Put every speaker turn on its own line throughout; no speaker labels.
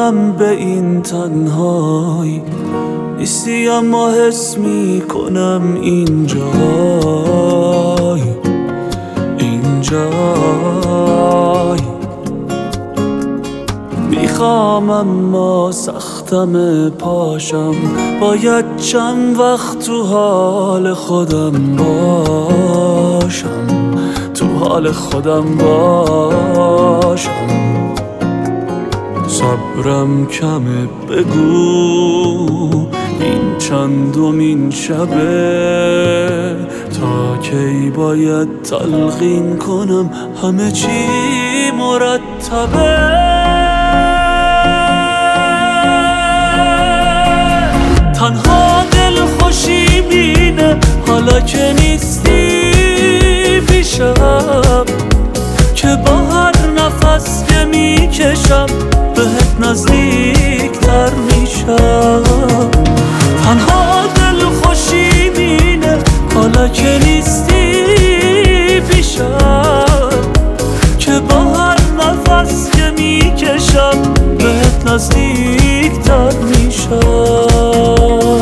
میدونم به این تنهایی نیستی، اما حس میکنم اینجای میخوام اما سختم پاشم، باید چند وقت تو حال خودم باشم، تو حال خودم باشم. صبرم کمه، بگو این چندمین شبه، تا کی باید تلقین کنم همه چی مرتبه. تنها دل خوشی بینه حالا که نیستی پیشم، که با هر نفس که میکشم بهت نزدیک تر میشم. تنها دل خوشی بینه حالا که نیستی پیشم، که با هر نفس که میکشم بهت نزدیک تر میشم.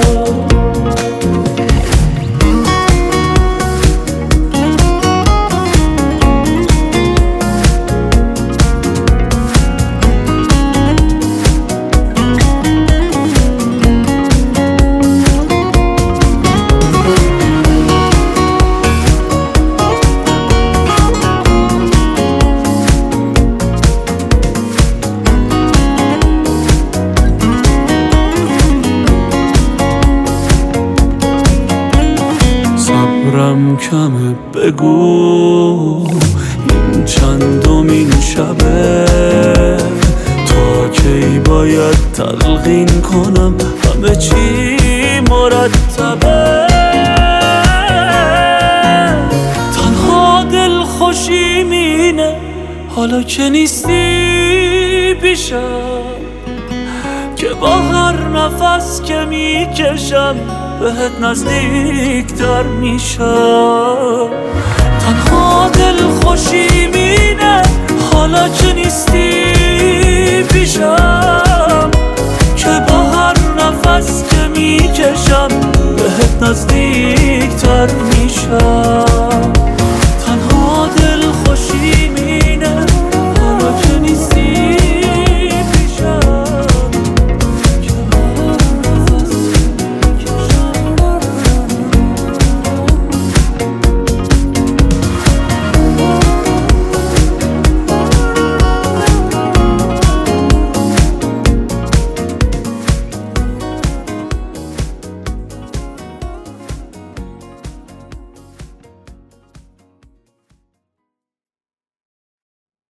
صبرم کمه، بگو این چندمین شبه، تا کی باید تلقین کنم همه چی مرتبه. تنها دل خوشی مینه حالا که نیستی پیشم، که با هر نفس که میکشم بهت نزدیک تر میشم. تنها دل